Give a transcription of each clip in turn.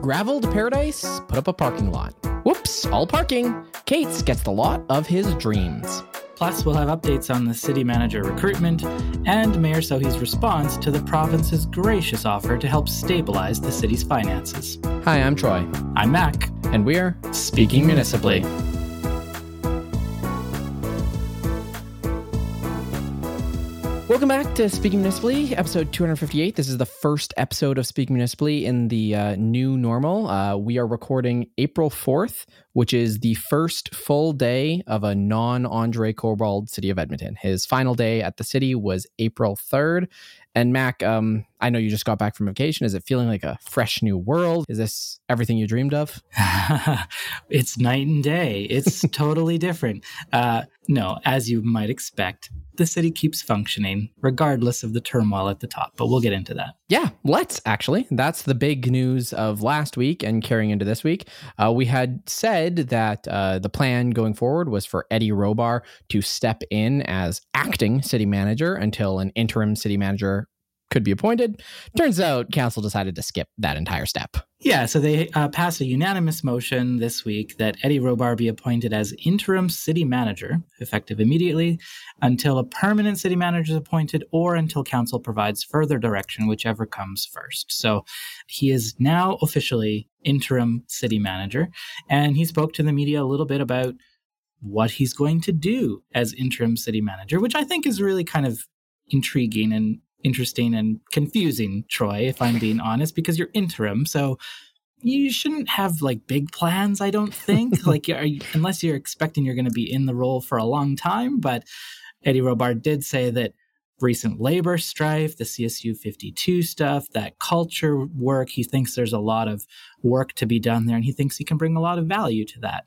Graveled paradise, put up a parking lot. Whoops, all parking. Kate's gets the lot of his dreams. Plus, we'll have updates on the city manager recruitment and Mayor Sohi's response to the province's gracious offer to help stabilize the city's finances. Hi, I'm Troy. I'm Mac. And we're Speaking Municipally. Welcome back to Speaking Municipally, episode 258. This is the first episode of Speaking Municipally in the new normal. We are recording April 4th, which is the first full day of a non-Andre Corbould City of Edmonton. His final day at the city was April 3rd. And Mac, I know you just got back from vacation. Is it feeling like a fresh new world? Is this everything you dreamed of? It's night and day. It's totally different. No, as you might expect, the city keeps functioning regardless of the turmoil at the top, but we'll get into that. Yeah, let's actually. That's the big news of last week and carrying into this week. We had said that the plan going forward was for Eddie Robar to step in as acting city manager until an interim city manager could be appointed. Turns out council decided to skip that entire step. Yeah, so they passed a unanimous motion this week that Eddie Robar be appointed as interim city manager, effective immediately, until a permanent city manager is appointed or until council provides further direction, whichever comes first. So he is now officially interim city manager, and he spoke to the media a little bit about what he's going to do as interim city manager, which I think is really kind of intriguing and interesting and confusing, Troy, if I'm being honest, because you're interim. So you shouldn't have like big plans, I don't think, unless you're expecting you're going to be in the role for a long time. But Eddie Robar did say that recent labor strife, the CSU 52 stuff, that culture work, he thinks there's a lot of work to be done there, and he thinks he can bring a lot of value to that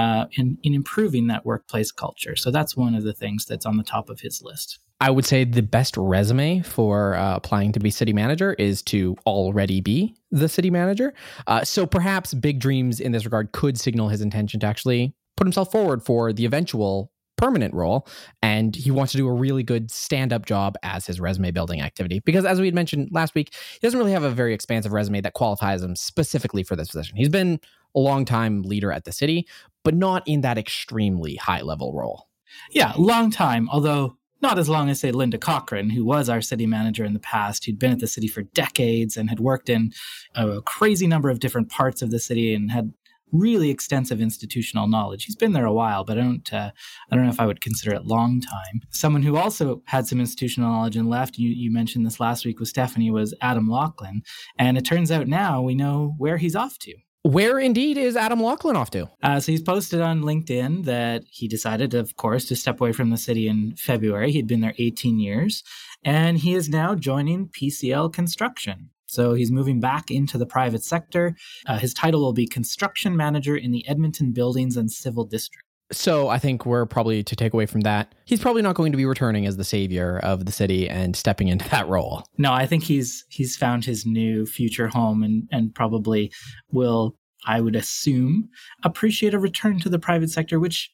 in improving that workplace culture. So that's one of the things that's on the top of his list. I would say the best resume for applying to be city manager is to already be the city manager. So perhaps big dreams in this regard could signal his intention to actually put himself forward for the eventual permanent role. And he wants to do a really good stand-up job as his resume building activity. Because as we had mentioned last week, he doesn't really have a very expansive resume that qualifies him specifically for this position. He's been a long-time leader at the city, but not in that extremely high-level role. Yeah, long time, although not as long as, say, Linda Cochran, who was our city manager in the past, who'd been at the city for decades and had worked in a crazy number of different parts of the city and had really extensive institutional knowledge. He's been there a while, but I don't know if I would consider it long time. Someone who also had some institutional knowledge and left, you mentioned this last week with Stephanie, was Adam Laughlin. And it turns out now we know where he's off to. Where indeed is Adam Laughlin off to? So he's posted on LinkedIn that he decided, of course, to step away from the city in February. He'd been there 18 years, and he is now joining PCL Construction. So he's moving back into the private sector. His title will be Construction Manager in the Edmonton Buildings and Civil District. So I think we're probably to take away from that, he's probably not going to be returning as the savior of the city and stepping into that role. No, I think he's found his new future home and probably will, I would assume, appreciate a return to the private sector, which,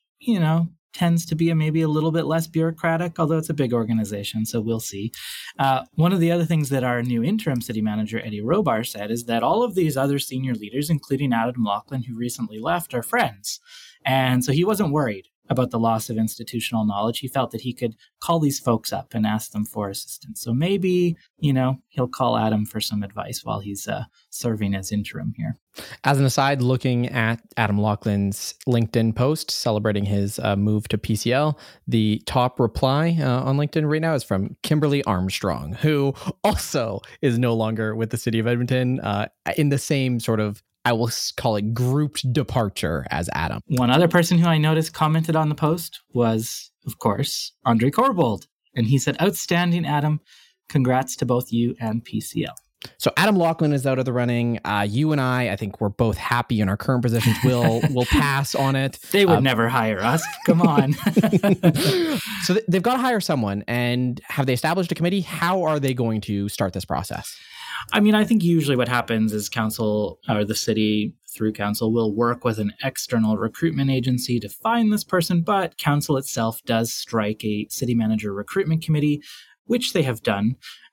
tends to be maybe a little bit less bureaucratic, although it's a big organization, so we'll see. One of the other things that our new interim city manager, Eddie Robar, said is that all of these other senior leaders, including Adam Laughlin, who recently left, are friends. And so he wasn't worried about the loss of institutional knowledge. He felt that he could call these folks up and ask them for assistance. So maybe, he'll call Adam for some advice while he's serving as interim here. As an aside, looking at Adam Laughlin's LinkedIn post celebrating his move to PCL, the top reply on LinkedIn right now is from Kimberly Armstrong, who also is no longer with the city of Edmonton in the same sort of, I will call it, grouped departure as Adam. One other person who I noticed commented on the post was, of course, Andre Corbould. And he said, "Outstanding, Adam. Congrats to both you and PCL." So Adam Laughlin is out of the running. You and I think we're both happy in our current positions. We'll pass on it. They would never hire us. Come on. So they've got to hire someone. And have they established a committee? How are they going to start this process? I mean, I think usually what happens is council or the city through council will work with an external recruitment agency to find this person, but council itself does strike a city manager recruitment committee, which they have done.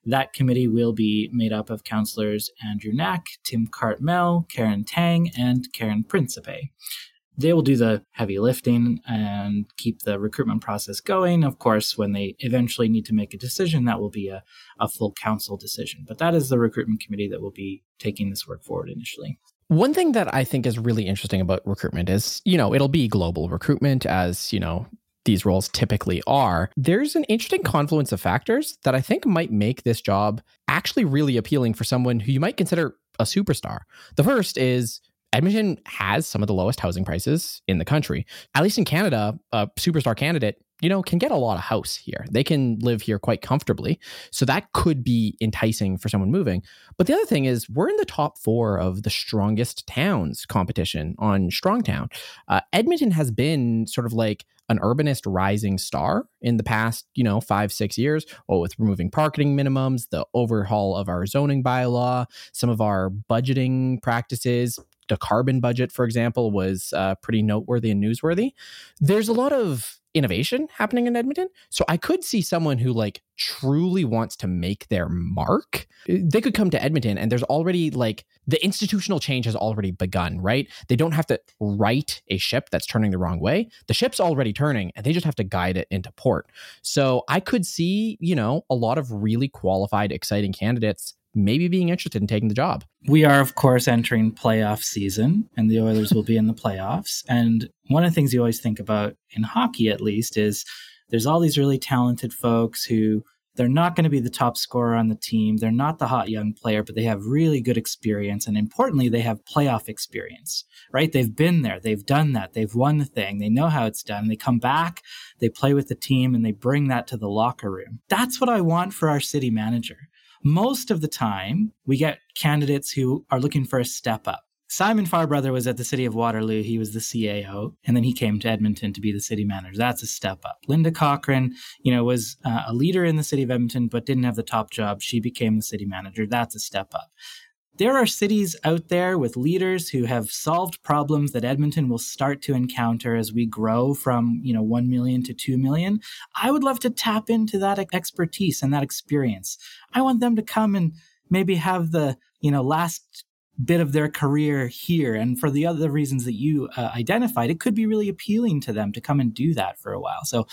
That committee will be made up of councillors Andrew Knack, Tim Cartmel, Karen Tang, and Karen Principe. They will do the heavy lifting and keep the recruitment process going. Of course, when they eventually need to make a decision, that will be a full council decision. But that is the recruitment committee that will be taking this work forward initially. One thing that I think is really interesting about recruitment is, it'll be global recruitment as, these roles typically are. There's an interesting confluence of factors that I think might make this job actually really appealing for someone who you might consider a superstar. The first is Edmonton has some of the lowest housing prices in the country. At least in Canada, a superstar candidate, can get a lot of house here. They can live here quite comfortably. So that could be enticing for someone moving. But the other thing is we're in the top 4 of the strongest towns competition on Strongtown. Edmonton has been sort of like an urbanist rising star in the past, 5-6 years, with removing parking minimums, the overhaul of our zoning bylaw, some of our budgeting practices. The carbon budget, for example, was pretty noteworthy and newsworthy. There's a lot of innovation happening in Edmonton. So I could see someone who truly wants to make their mark. They could come to Edmonton and there's already the institutional change has already begun, right? They don't have to right a ship that's turning the wrong way. The ship's already turning and they just have to guide it into port. So I could see, a lot of really qualified, exciting candidates maybe being interested in taking the job. We are, of course, entering playoff season, and the Oilers will be in the playoffs. And one of the things you always think about, in hockey at least, is there's all these really talented folks who they're not going to be the top scorer on the team. They're not the hot young player, but they have really good experience. And importantly, they have playoff experience, right? They've been there. They've done that. They've won the thing. They know how it's done. They come back, they play with the team, and they bring that to the locker room. That's what I want for our city manager. Most of the time, we get candidates who are looking for a step up. Simon Farbrother was at the City of Waterloo. He was the CAO, and then he came to Edmonton to be the city manager. That's a step up. Linda Cochran, was a leader in the City of Edmonton, but didn't have the top job. She became the city manager. That's a step up. There are cities out there with leaders who have solved problems that Edmonton will start to encounter as we grow from, 1 million to 2 million. I would love to tap into that expertise and that experience. I want them to come and maybe have the, last bit of their career here. And for the other reasons that you identified, it could be really appealing to them to come and do that for a while. So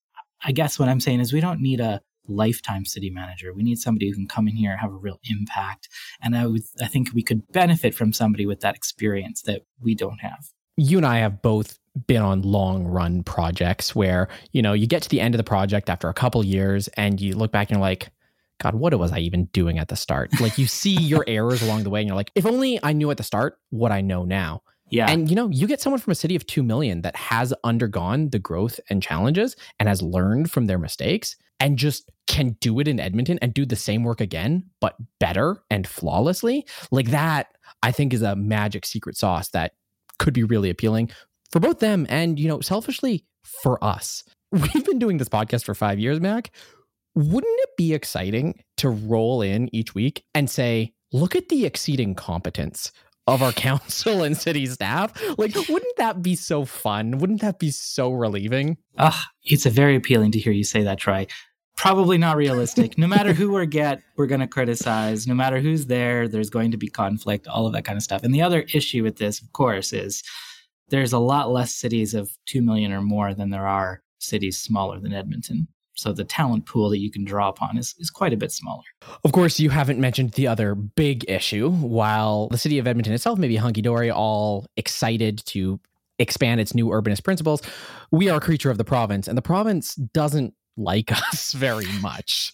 I guess what I'm saying is we don't need a lifetime city manager. We need somebody who can come in here and have a real impact. And I think we could benefit from somebody with that experience that we don't have. You and I have both been on long run projects where, you get to the end of the project after a couple years and you look back and you're like, God, what was I even doing at the start? You see your errors along the way and you're like, if only I knew at the start what I know now. Yeah. And, you get someone from a city of 2 million that has undergone the growth and challenges and has learned from their mistakes and just can do it in Edmonton and do the same work again, but better and flawlessly. That, I think, is a magic secret sauce that could be really appealing for both them and, selfishly for us. We've been doing this podcast for 5 years, Mac. Wouldn't it be exciting to roll in each week and say, look at the exceeding competence of our council and city staff? Wouldn't that be so fun? Wouldn't that be so relieving? It's very appealing to hear you say that, Troy. Probably not realistic. No matter who we're going to criticize. No matter who's there, there's going to be conflict, all of that kind of stuff. And the other issue with this, of course, is there's a lot less cities of 2 million or more than there are cities smaller than Edmonton. So the talent pool that you can draw upon is quite a bit smaller. Of course, you haven't mentioned the other big issue. While the city of Edmonton itself may be hunky-dory, all excited to expand its new urbanist principles, we are a creature of the province, and the province doesn't like us very much.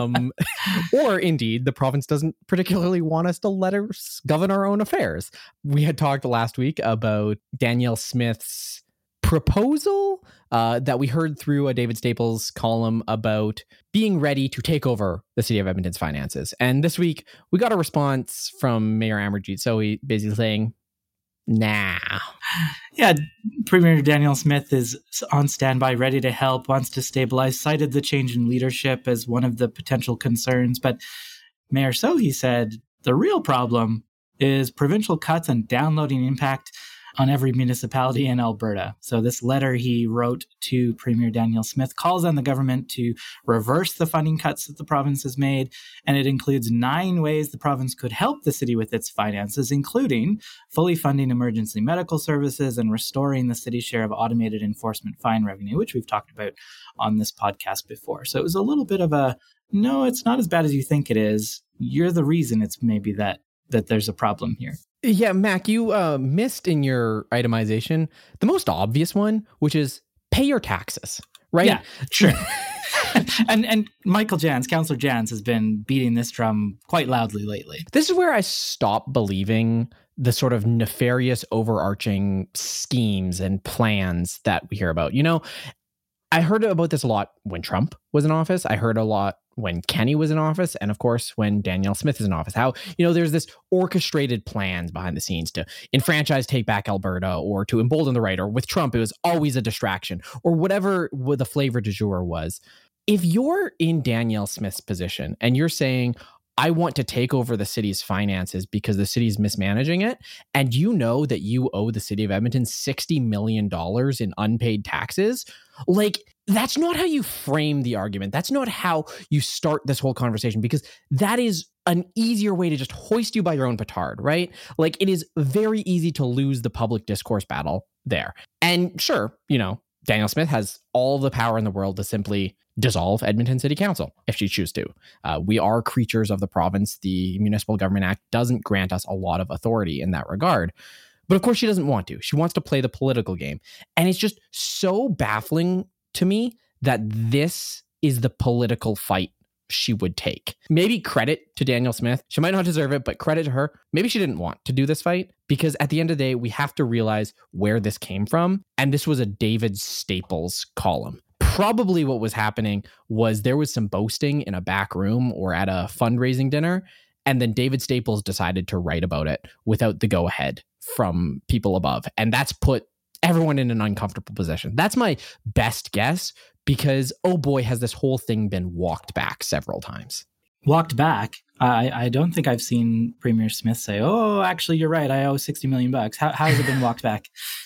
Or indeed, the province doesn't particularly want us to let us govern our own affairs. We had talked last week about Danielle Smith's proposal that we heard through a David Staples column about being ready to take over the city of Edmonton's finances. And this week, we got a response from Mayor Amarjeet Sohi basically saying, nah. Yeah, Premier Danielle Smith is on standby, ready to help, wants to stabilize, cited the change in leadership as one of the potential concerns. But Mayor Sohi said the real problem is provincial cuts and downloading impact on every municipality in Alberta. So this letter he wrote to Premier Danielle Smith calls on the government to reverse the funding cuts that the province has made, and it includes 9 ways the province could help the city with its finances, including fully funding emergency medical services and restoring the city's share of automated enforcement fine revenue, which we've talked about on this podcast before. So it was a little bit of a, no, it's not as bad as you think it is. You're the reason it's maybe that there's a problem here. Yeah, Mac, you missed in your itemization the most obvious one, which is pay your taxes, right? Yeah, sure. and Michael Jans, Councillor Jans, has been beating this drum quite loudly lately. This is where I stop believing the sort of nefarious overarching schemes and plans that we hear about. You know, I heard about this a lot when Trump was in office. I heard a lot when Kenny was in office, and of course when Danielle Smith is in office. How, you know, there's this orchestrated plans behind the scenes to enfranchise Take Back Alberta or to embolden the right, or with Trump it was always a distraction, or whatever the flavor du jour was. If you're in Danielle Smith's position and you're saying, I want to take over the city's finances because the city's mismanaging it, and you know that you owe the city of Edmonton $60 million in unpaid taxes, like, that's not how you frame the argument. That's not how you start this whole conversation, because that is an easier way to just hoist you by your own petard, right? Like, it is very easy to lose the public discourse battle there. And sure, you know, Danielle Smith has all the power in the world to simply dissolve Edmonton City Council if she chooses to. We are creatures of the province. The Municipal Government Act doesn't grant us a lot of authority in that regard. But of course, she doesn't want to. She wants to play the political game. And it's just so baffling to me that this is the political fight she would take. Maybe credit to Danielle Smith. She might not deserve it, but credit to her. Maybe she didn't want to do this fight, because at the end of the day, we have to realize where this came from. And this was a David Staples column. Probably what was happening was there was some boasting in a back room or at a fundraising dinner, and then David Staples decided to write about it without the go-ahead from people above. And that's put everyone in an uncomfortable position. That's my best guess, because, oh boy, has this whole thing been walked back several times. Walked back? I don't think I've seen Premier Smith say, oh, actually, you're right, I owe $60 million. How has it been walked back?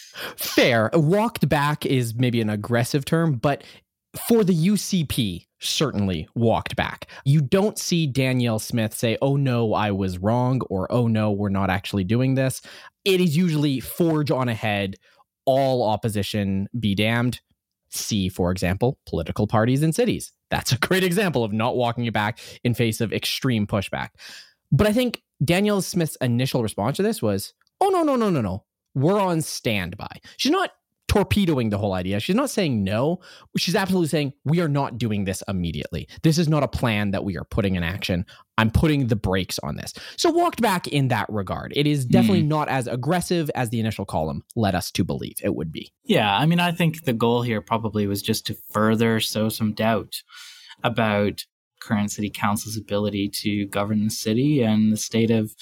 Fair. Walked back is maybe an aggressive term, but for the UCP, certainly walked back. You don't see Danielle Smith say, oh no, I was wrong, or oh no, we're not actually doing this. It is usually forge on ahead, all opposition be damned. See, for example, political parties in cities. That's a great example of not walking it back in face of extreme pushback. But I think Danielle Smith's initial response to this was, oh, no. We're on standby. She's not torpedoing the whole idea. She's not saying no. She's absolutely saying, we are not doing this immediately. This is not a plan that we are putting in action. I'm putting the brakes on this. So walked back in that regard. It is definitely not as aggressive as the initial column led us to believe it would be. Yeah, I mean, I think the goal here probably was just to further sow some doubt about current city council's ability to govern the city and the state of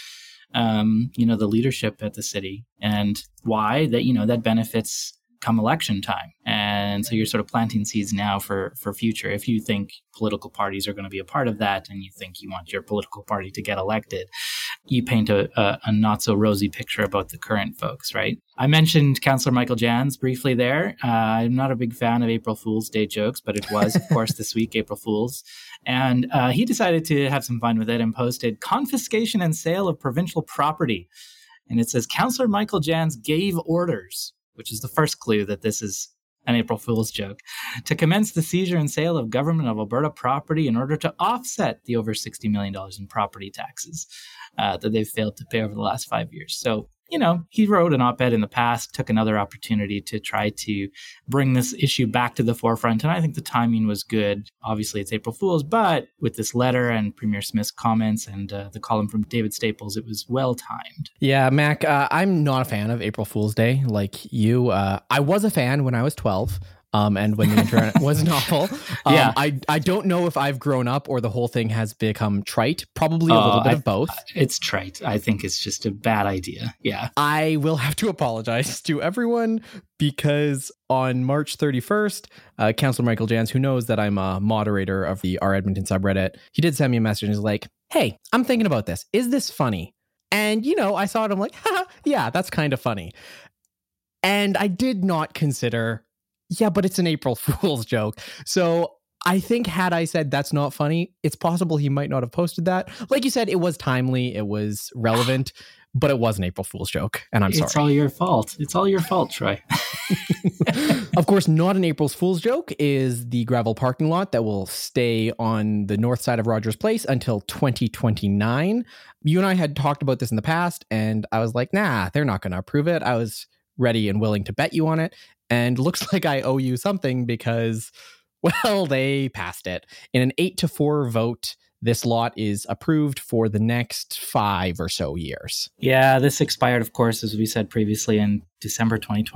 the leadership at the city, and why that benefits come election time. And so you're sort of planting seeds now for future. If you think political parties are going to be a part of that, and you think you want your political party to get elected, you paint a not so rosy picture about the current folks, right? I mentioned Councillor Michael Jans briefly there. I'm not a big fan of April Fool's Day jokes, but it was, of course, this week, April Fool's. And he decided to have some fun with it and posted confiscation and sale of provincial property. And it says, Councillor Michael Jans gave orders, which is the first clue that this is an April Fool's joke, to commence the seizure and sale of Government of Alberta property in order to offset the over $60 million in property taxes that they've failed to pay over the last 5 years. So, he wrote an op-ed in the past, took another opportunity to try to bring this issue back to the forefront. And I think the timing was good. Obviously, it's April Fool's, but with this letter and Premier Smith's comments and the column from David Staples, it was well timed. Yeah, Mac, I'm not a fan of April Fool's Day like you. I was a fan when I was 12. And when the internet was novel. Yeah. I don't know if I've grown up or the whole thing has become trite. Probably a little bit of both. It's trite. I think it's just a bad idea. Yeah. I will have to apologize to everyone, because on March 31st, Councillor Michael Jans, who knows that I'm a moderator of the Our Edmonton subreddit, he did send me a message and he's like, hey, I'm thinking about this. Is this funny? And, I saw it. I'm like, haha, yeah, that's kind of funny. And I did not consider, yeah, but it's an April Fool's joke. So I think had I said that's not funny, it's possible he might not have posted that. Like you said, it was timely, it was relevant, but it was an April Fool's joke, and I'm sorry. It's all your fault. It's all your fault, Troy. Of course, not an April Fool's joke is the gravel parking lot that will stay on the north side of Rogers Place until 2029. You and I had talked about this in the past, and I was like, nah, they're not going to approve it. I was ready and willing to bet you on it, and looks like I owe you something because, well, they passed it. In an 8-4 vote, this lot is approved for the next 5 or so years. Yeah, this expired, of course, as we said previously, in December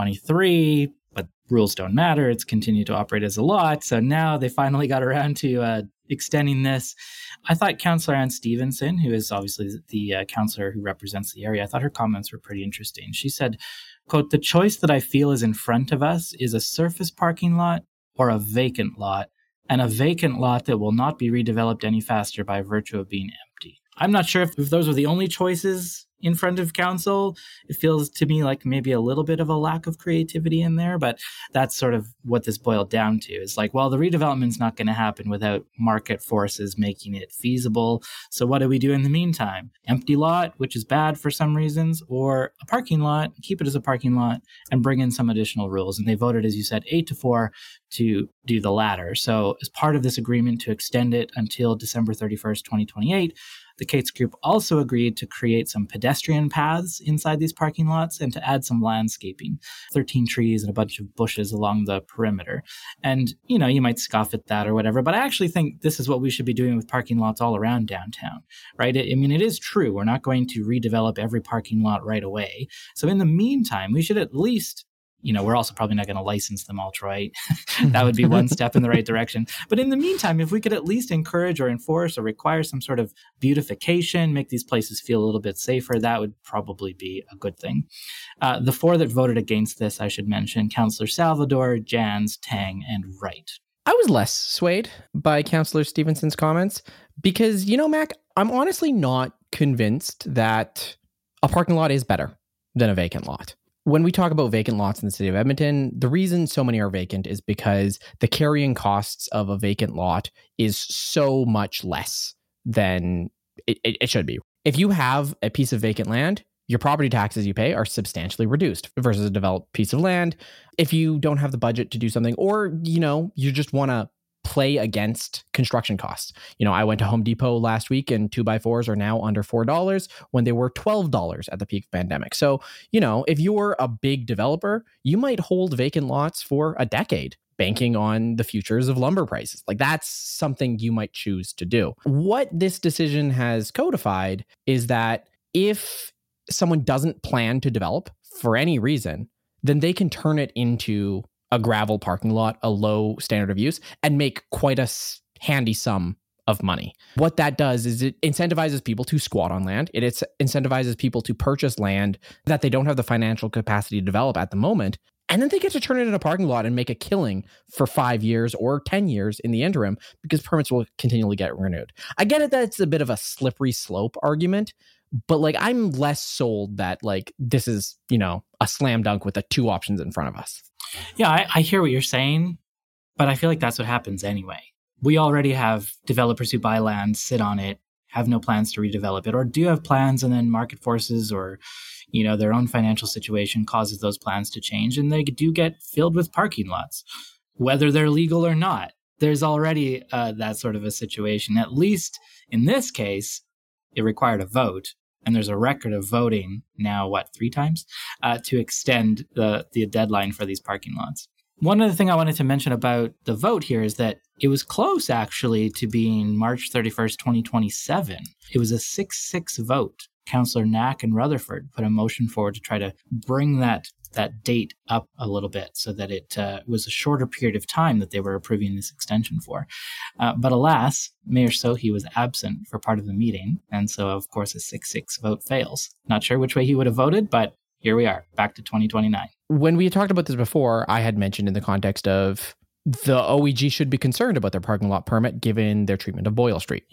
2023, but rules don't matter. It's continued to operate as a lot. So now they finally got around to extending this. I thought Councillor Ann Stevenson, who is obviously the councillor who represents the area, I thought her comments were pretty interesting. She said, quote, "The choice that I feel is in front of us is a surface parking lot or a vacant lot, and a vacant lot that will not be redeveloped any faster by virtue of being empty." I'm not sure if those were the only choices in front of council. It feels to me like maybe a little bit of a lack of creativity in there, but that's sort of what this boiled down to. It's like, well, the redevelopment's not going to happen without market forces making it feasible. So what do we do in the meantime? Empty lot, which is bad for some reasons, or a parking lot, keep it as a parking lot and bring in some additional rules. And they voted, as you said, 8-4 to do the latter. So as part of this agreement to extend it until December 31st, 2028, the Cates Group also agreed to create some pedestrian paths inside these parking lots and to add some landscaping, 13 trees and a bunch of bushes along the perimeter. And, you know, you might scoff at that or whatever, but I actually think this is what we should be doing with parking lots all around downtown, right? I mean, it is true. We're not going to redevelop every parking lot right away. So in the meantime, we should at least, you know, we're also probably not going to license them all, Troy. That would be one step in the right direction. But in the meantime, if we could at least encourage or enforce or require some sort of beautification, make these places feel a little bit safer, that would probably be a good thing. The 4 that voted against this, I should mention, Councillor Salvador, Jans, Tang, and Wright. I was less swayed by Councillor Stevenson's comments because, you know, Mac, I'm honestly not convinced that a parking lot is better than a vacant lot. When we talk about vacant lots in the city of Edmonton, the reason so many are vacant is because the carrying costs of a vacant lot is so much less than it should be. If you have a piece of vacant land, your property taxes you pay are substantially reduced versus a developed piece of land. If you don't have the budget to do something, or, you know, you just want to play against construction costs. You know, I went to Home Depot last week and 2x4s are now under $4 when they were $12 at the peak of pandemic. So, you know, if you're a big developer, you might hold vacant lots for a decade, banking on the futures of lumber prices. Like, that's something you might choose to do. What this decision has codified is that if someone doesn't plan to develop for any reason, then they can turn it into a gravel parking lot, a low standard of use, and make quite a handy sum of money. What that does is it incentivizes people to squat on land. It incentivizes people to purchase land that they don't have the financial capacity to develop at the moment. And then they get to turn it into a parking lot and make a killing for 5 years or 10 years in the interim because permits will continually get renewed. I get it that it's a bit of a slippery slope argument, but like, I'm less sold that like this is, you know, a slam dunk with the 2 options in front of us. Yeah, I hear what you're saying, but I feel like that's what happens anyway. We already have developers who buy land, sit on it, have no plans to redevelop it, or do have plans and then market forces or, you know, their own financial situation causes those plans to change and they do get filled with parking lots, whether they're legal or not. There's already that sort of a situation. At least in this case, it required a vote. And there's a record of voting now, 3 times, to extend the deadline for these parking lots. One other thing I wanted to mention about the vote here is that it was close, actually, to being March 31st, 2027. It was a 6-6 vote. Councillor Knack and Rutherford put a motion forward to try to bring that date up a little bit so that it was a shorter period of time that they were approving this extension for. But alas, Mayor Sohi was absent for part of the meeting, and so, of course, a 6-6 vote fails. Not sure which way he would have voted, but here we are, back to 2029. When we had talked about this before, I had mentioned in the context of the OEG should be concerned about their parking lot permit given their treatment of Boyle Street. Yeah.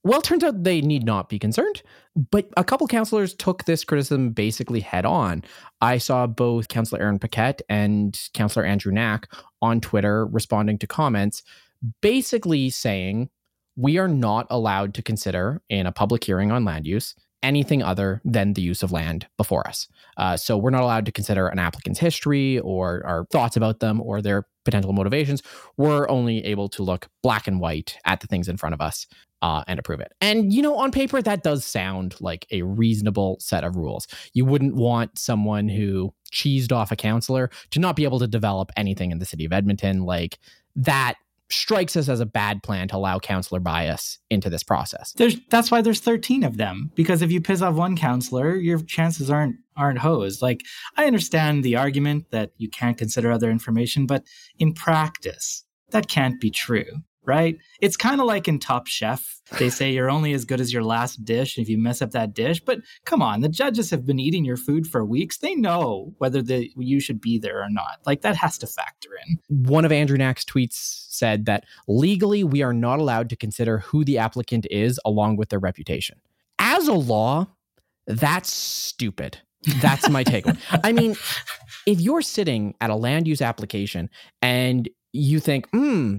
Well, it turns out they need not be concerned, but a couple councillors took this criticism basically head on. I saw both Councillor Aaron Paquette and Councillor Andrew Knack on Twitter responding to comments, basically saying we are not allowed to consider in a public hearing on land use anything other than the use of land before us. So we're not allowed to consider an applicant's history or our thoughts about them or their potential motivations. We're only able to look black and white at the things in front of us and approve it. And, on paper, that does sound like a reasonable set of rules. You wouldn't want someone who cheesed off a councillor to not be able to develop anything in the city of Edmonton. Like, that strikes us as a bad plan to allow councillor bias into this process. That's why there's 13 of them, because if you piss off one councillor, your chances aren't hosed. Like, I understand the argument that you can't consider other information, but in practice, that can't be true, right? It's kind of like in Top Chef. They say you're only as good as your last dish if you mess up that dish. But come on, the judges have been eating your food for weeks. They know whether you should be there or not. Like, that has to factor in. One of Andrew Knack's tweets said that legally we are not allowed to consider who the applicant is along with their reputation. As a law, that's stupid. That's my takeaway. I mean, if you're sitting at a land use application and you think,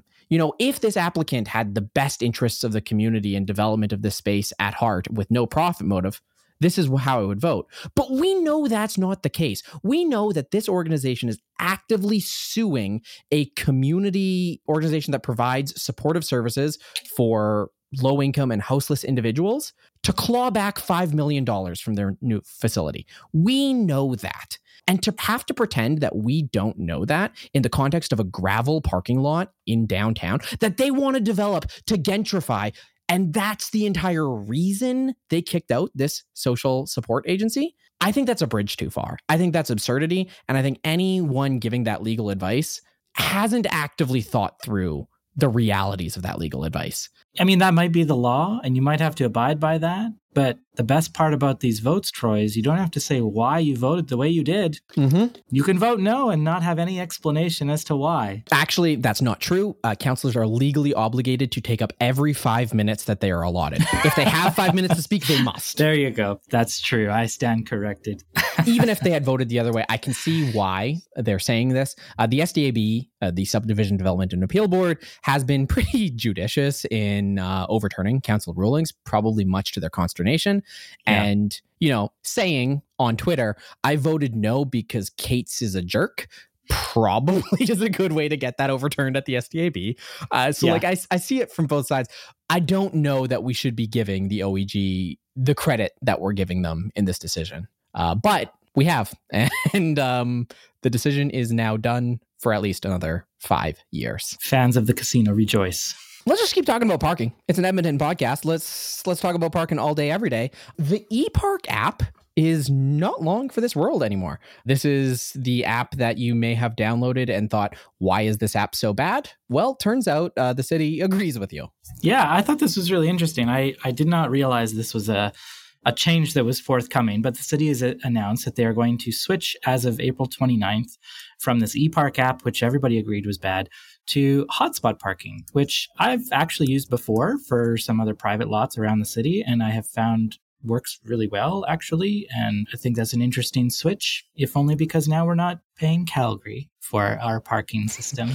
if this applicant had the best interests of the community and development of this space at heart with no profit motive, this is how I would vote. But we know that's not the case. We know that this organization is actively suing a community organization that provides supportive services for low-income and houseless individuals to claw back $5 million from their new facility. We know that. And to have to pretend that we don't know that in the context of a gravel parking lot in downtown that they want to develop to gentrify, and that's the entire reason they kicked out this social support agency, I think that's a bridge too far. I think that's absurdity. And I think anyone giving that legal advice hasn't actively thought through the realities of that legal advice. I mean, that might be the law, and you might have to abide by that. But the best part about these votes, Troy, is you don't have to say why you voted the way you did. Mm-hmm. You can vote no and not have any explanation as to why. Actually, that's not true. Councillors are legally obligated to take up every 5 minutes that they are allotted. If they have 5 minutes to speak, they must. There you go. That's true. I stand corrected. Even if they had voted the other way, I can see why they're saying this. The SDAB, the Subdivision Development and Appeal Board, has been pretty judicious in overturning council rulings, probably much to their consternation. Yeah. And, saying on Twitter, I voted no because Cates is a jerk, probably is a good way to get that overturned at the SDAB. I see it from both sides. I don't know that we should be giving the OEG the credit that we're giving them in this decision. But we have. And the decision is now done for at least another 5 years. Fans of the casino rejoice. Let's just keep talking about parking. It's an Edmonton podcast. Let's talk about parking all day, every day. The ePark app is not long for this world anymore. This is the app that you may have downloaded and thought, why is this app so bad? Well, turns out the city agrees with you. Yeah, I thought this was really interesting. I did not realize this was a change that was forthcoming, but the city has announced that they are going to switch as of April 29th from this ePark app, which everybody agreed was bad, to hotspot parking, which I've actually used before for some other private lots around the city, and I have found works really well, actually. And I think that's an interesting switch, if only because now we're not paying Calgary for our parking system.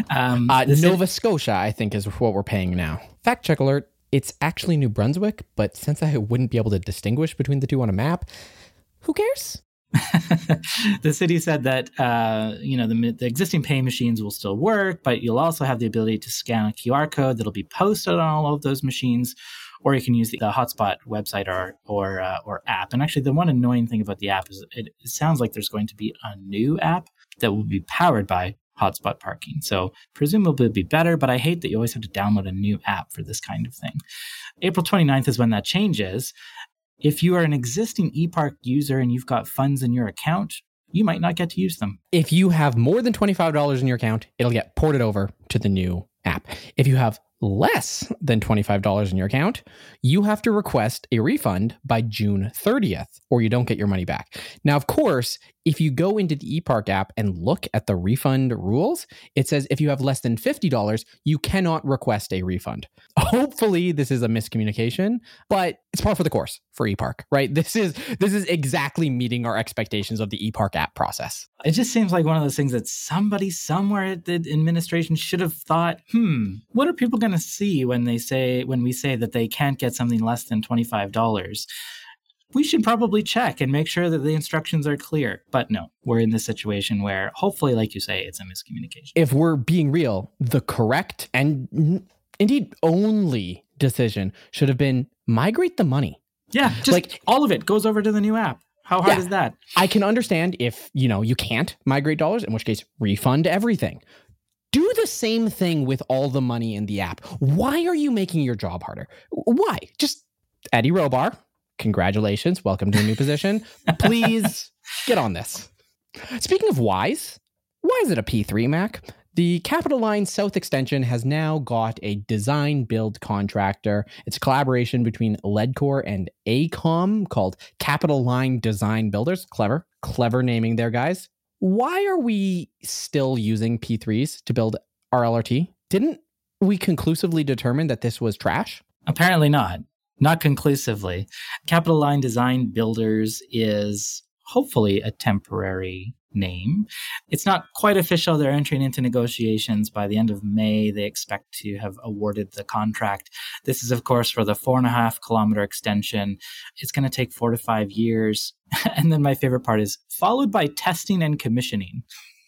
Nova Scotia, I think, is what we're paying now. Fact check alert. It's actually New Brunswick, but since I wouldn't be able to distinguish between the two on a map, who cares? The city said that the existing pay machines will still work, but you'll also have the ability to scan a QR code that'll be posted on all of those machines, or you can use the Hotspot website or app. And actually, the one annoying thing about the app is it sounds like there's going to be a new app that will be powered by hotspot parking. So presumably it'll be better, but I hate that you always have to download a new app for this kind of thing. April 29th is when that changes. If you are an existing ePark user and you've got funds in your account, you might not get to use them. If you have more than $25 in your account, it'll get ported over to the new app. If you have less than $25 in your account, you have to request a refund by June 30th, or you don't get your money back. Now, of course, if you go into the ePark app and look at the refund rules, it says if you have less than $50, you cannot request a refund. Hopefully this is a miscommunication, but it's par for the course for ePark, right? This is exactly meeting our expectations of the ePark app process. It just seems like one of those things that somebody somewhere at the administration should have thought, what are people going to see when we say that they can't get something less than $25? We should probably check and make sure that the instructions are clear. But no, we're in this situation where hopefully, like you say, it's a miscommunication. If we're being real, the correct and indeed only decision should have been migrate the money. Yeah, just all of it goes over to the new app. How hard is that? I can understand if, you can't migrate dollars, in which case refund everything. Do the same thing with all the money in the app. Why are you making your job harder? Why? Just Eddie Robar, congratulations. Welcome to a new position. Please get on this. Speaking of whys, why is it a P3, Mac? The Capital Line South Extension has now got a design build contractor. It's a collaboration between Ledcor and AECOM called Capital Line Design Builders. Clever naming there, guys. Why are we still using P3s to build our LRT? Didn't we conclusively determine that this was trash? Apparently not. Not conclusively. Capital Line Design Builders is hopefully a temporary name. It's not quite official. They're entering into negotiations. By the end of May, they expect to have awarded the contract. This is, of course, for the 4.5 kilometer extension. It's going to take 4 to 5 years. And then my favorite part is followed by testing and commissioning.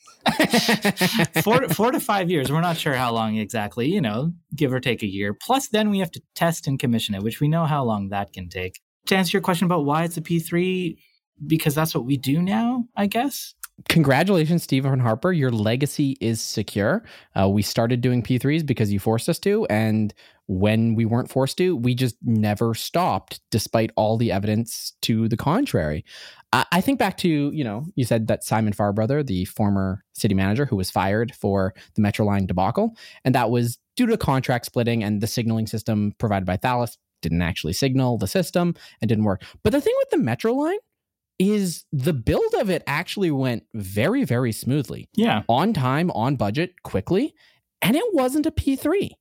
4 to 5 years. We're not sure how long exactly, give or take a year. Plus, then we have to test and commission it, which we know how long that can take. To answer your question about why it's a P3, because that's what we do now, I guess. Congratulations, Stephen Harper. Your legacy is secure. We started doing P3s because you forced us to. And when we weren't forced to, we just never stopped, despite all the evidence to the contrary. I think back to, you said that Simon Farbrother, the former city manager who was fired for the Metroline debacle, and that was due to contract splitting and the signaling system provided by Thales didn't actually signal the system and didn't work. But the thing with the Metroline is the build of it actually went very, very smoothly. Yeah. On time, on budget, quickly. And it wasn't a P3.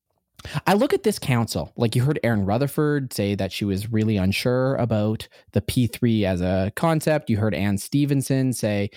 I look at this council, like you heard Erin Rutherford say that she was really unsure about the P3 as a concept. You heard Ann Stevenson say,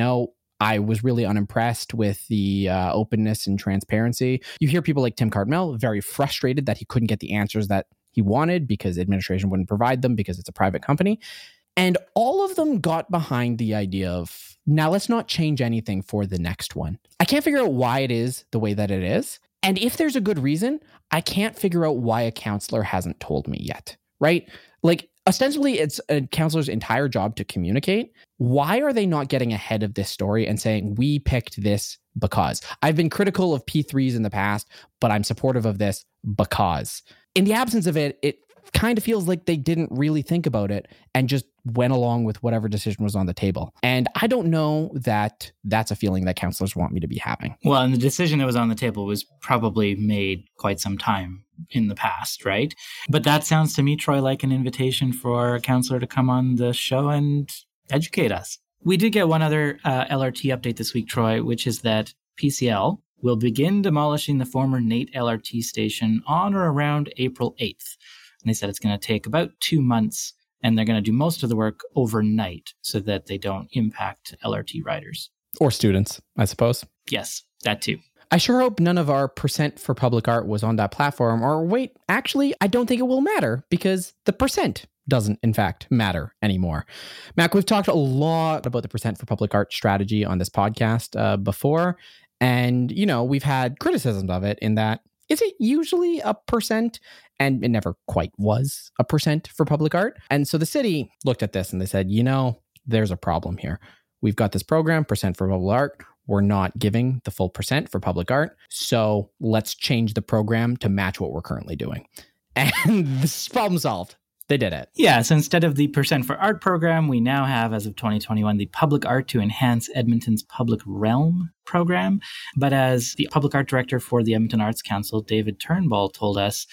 I was really unimpressed with the openness and transparency. You hear people like Tim Cardinal very frustrated that he couldn't get the answers that he wanted because administration wouldn't provide them because it's a private company. And all of them got behind the idea of, now let's not change anything for the next one. I can't figure out why it is the way that it is. And if there's a good reason, I can't figure out why a counselor hasn't told me yet, right? Like, ostensibly, it's a counselor's entire job to communicate. Why are they not getting ahead of this story and saying, we picked this because? I've been critical of P3s in the past, but I'm supportive of this because. In the absence of it, it kind of feels like they didn't really think about it and just went along with whatever decision was on the table. And I don't know that that's a feeling that counselors want me to be having. Well, and the decision that was on the table was probably made quite some time in the past, right? But that sounds to me, Troy, like an invitation for a counselor to come on the show and educate us. We did get one other LRT update this week, Troy, which is that PCL will begin demolishing the former Nate LRT station on or around April 8th. And they said it's going to take about 2 months, and they're going to do most of the work overnight so that they don't impact LRT riders. Or students, I suppose. Yes, that too. I sure hope none of our percent for public art was on that platform. Or wait, actually, I don't think it will matter because the percent doesn't, in fact, matter anymore. Mac, we've talked a lot about the percent for public art strategy on this podcast before. And, we've had criticisms of it in that, is it usually a percent? And it never quite was a percent for public art. And so the city looked at this and they said, there's a problem here. We've got this program, percent for public art. We're not giving the full percent for public art. So let's change the program to match what we're currently doing. And this is problem solved. They did it. Yeah, so instead of the percent for art program, we now have, as of 2021, the Public Art to Enhance Edmonton's Public Realm program. But as the public art director for the Edmonton Arts Council, David Turnbull, told us,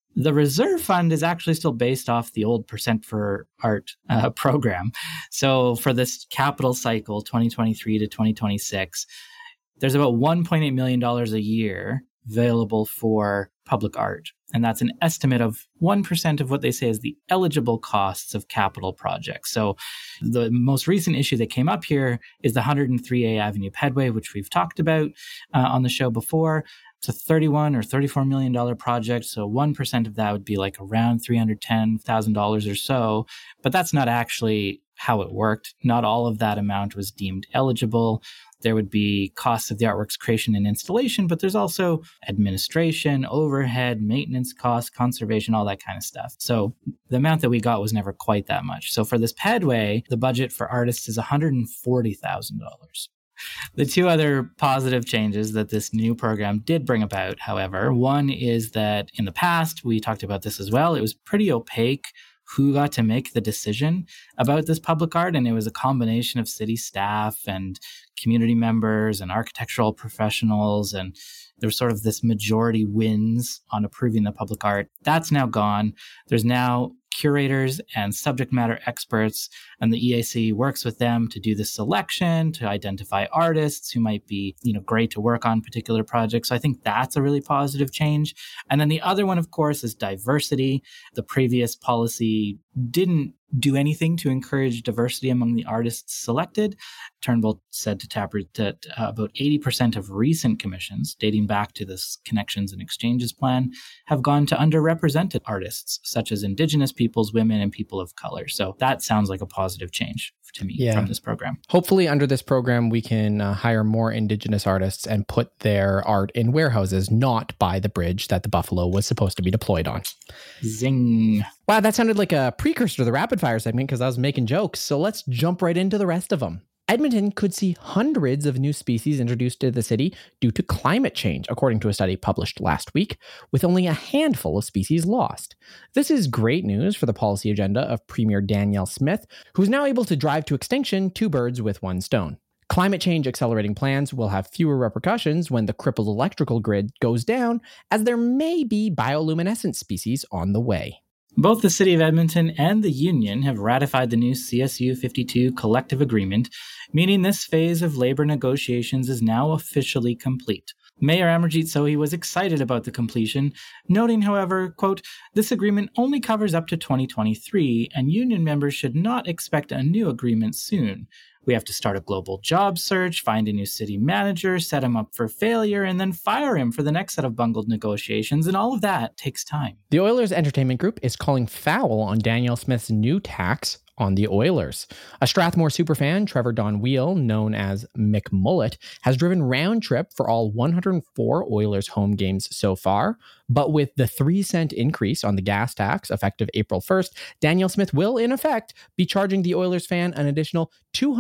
The reserve fund is actually still based off the old Percent for Art program. So for this capital cycle, 2023 to 2026, there's about $1.8 million a year available for public art. And that's an estimate of 1% of what they say is the eligible costs of capital projects. So the most recent issue that came up here is the 103A Avenue Pedway, which we've talked about on the show before. It's a $31 or $34 million project. So 1% of that would be like around $310,000 or so. But that's not actually how it worked. Not all of that amount was deemed eligible. There would be costs of the artwork's creation and installation, but there's also administration, overhead, maintenance costs, conservation, all that kind of stuff. So the amount that we got was never quite that much. So for this Pedway, the budget for artists is $140,000. The two other positive changes that this new program did bring about, however, one is that in the past, we talked about this as well, it was pretty opaque who got to make the decision about this public art. And it was a combination of city staff and community members and architectural professionals. And there was sort of this majority wins on approving the public art. That's now gone. There's now curators and subject matter experts, and the EAC works with them to do the selection, to identify artists who might be, great to work on particular projects. So I think that's a really positive change. And then the other one, of course, is diversity. The previous policy didn't do anything to encourage diversity among the artists selected. Turnbull said to Taproot that about 80% of recent commissions, dating back to this Connections and Exchanges plan, have gone to underrepresented artists, such as Indigenous peoples, women, and people of color. So that sounds like a positive change to me from this program. Hopefully under this program, we can hire more Indigenous artists and put their art in warehouses, not by the bridge that the Buffalo was supposed to be deployed on. Zing. Wow, that sounded like a precursor to the rapid fire segment because I was making jokes. So let's jump right into the rest of them. Edmonton could see hundreds of new species introduced to the city due to climate change, according to a study published last week, with only a handful of species lost. This is great news for the policy agenda of Premier Danielle Smith, who is now able to drive to extinction two birds with one stone. Climate change accelerating plans will have fewer repercussions when the crippled electrical grid goes down, as there may be bioluminescent species on the way. Both the City of Edmonton and the Union have ratified the new CSU 52 collective agreement, meaning this phase of labor negotiations is now officially complete. Mayor Amarjeet Sohi was excited about the completion, noting, however, quote, "This agreement only covers up to 2023, and union members should not expect a new agreement soon. We have to start a global job search, find a new city manager, set him up for failure, and then fire him for the next set of bungled negotiations, and all of that takes time." The Oilers Entertainment Group is calling foul on Danielle Smith's new tax on the Oilers. A Strathmore superfan, Trevor Don Wheel, known as Mick Mullet, has driven round trip for all 104 Oilers home games so far. But with the 3-cent increase on the gas tax effective April 1st, Danielle Smith will, in effect, be charging the Oilers fan an additional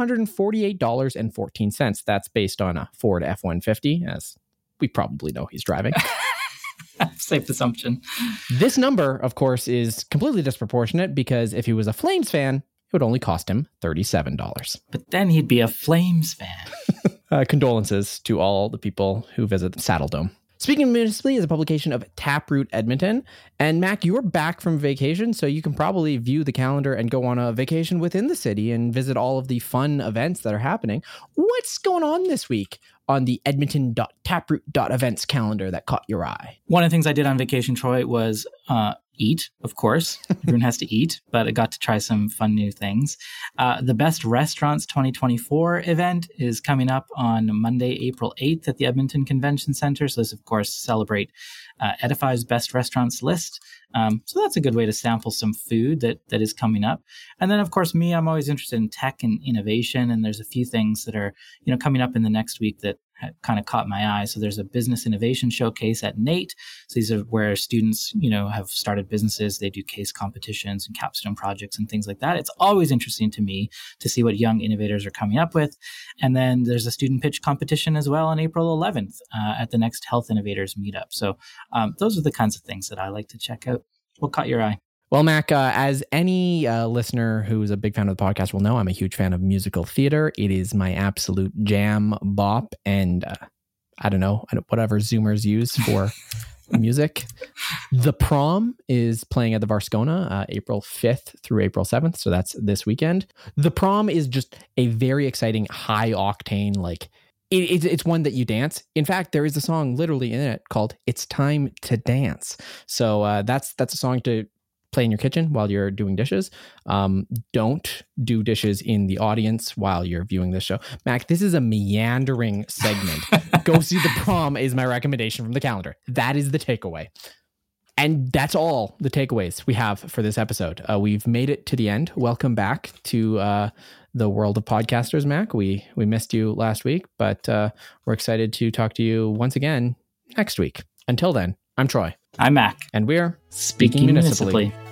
$248.14. That's based on a Ford F-150, as we probably know he's driving. Safe assumption. This number, of course, is completely disproportionate because if he was a Flames fan, it would only cost him $37. But then he'd be a Flames fan. Condolences to all the people who visit Saddle Dome. Speaking Municipally is a publication of Taproot Edmonton. And Mac, you were back from vacation, so you can probably view the calendar and go on a vacation within the city and visit all of the fun events that are happening. What's going on this week on the edmonton.taproot.events calendar that caught your eye? One of the things I did on vacation, Troy, was eat, of course. Everyone has to eat, but I got to try some fun new things. The Best Restaurants 2024 event is coming up on Monday, April 8th at the Edmonton Convention Center. So this, of course, celebrate Edify's Best Restaurants list. So that's a good way to sample some food that is coming up. And then, of course, I'm always interested in tech and innovation. And there's a few things that are, coming up in the next week that kind of caught my eye. So there's a business innovation showcase at NAIT. So these are where students, have started businesses. They do case competitions and capstone projects and things like that. It's always interesting to me to see what young innovators are coming up with. And then there's a student pitch competition as well on April 11th at the next Health Innovators Meetup. So those are the kinds of things that I like to check out. What caught your eye? Well, Mac, as any listener who's a big fan of the podcast will know, I'm a huge fan of musical theater. It is my absolute jam bop. And I don't know, whatever Zoomers use for music. The Prom is playing at the Varscona April 5th through April 7th. So that's this weekend. The Prom is just a very exciting, high octane, like it's one that you dance. In fact, there is a song literally in it called It's Time to Dance. So that's a song to play in your kitchen while you're doing dishes. Don't do dishes in the audience while you're viewing this show. Mac, this is a meandering segment. Go see The Prom is my recommendation from the calendar. That is the takeaway. And that's all the takeaways we have for this episode. We've made it to the end. Welcome back to the world of podcasters, Mac. We missed you last week, but we're excited to talk to you once again next week. Until then, I'm Troy. I'm Mac. And we're Speaking Municipally.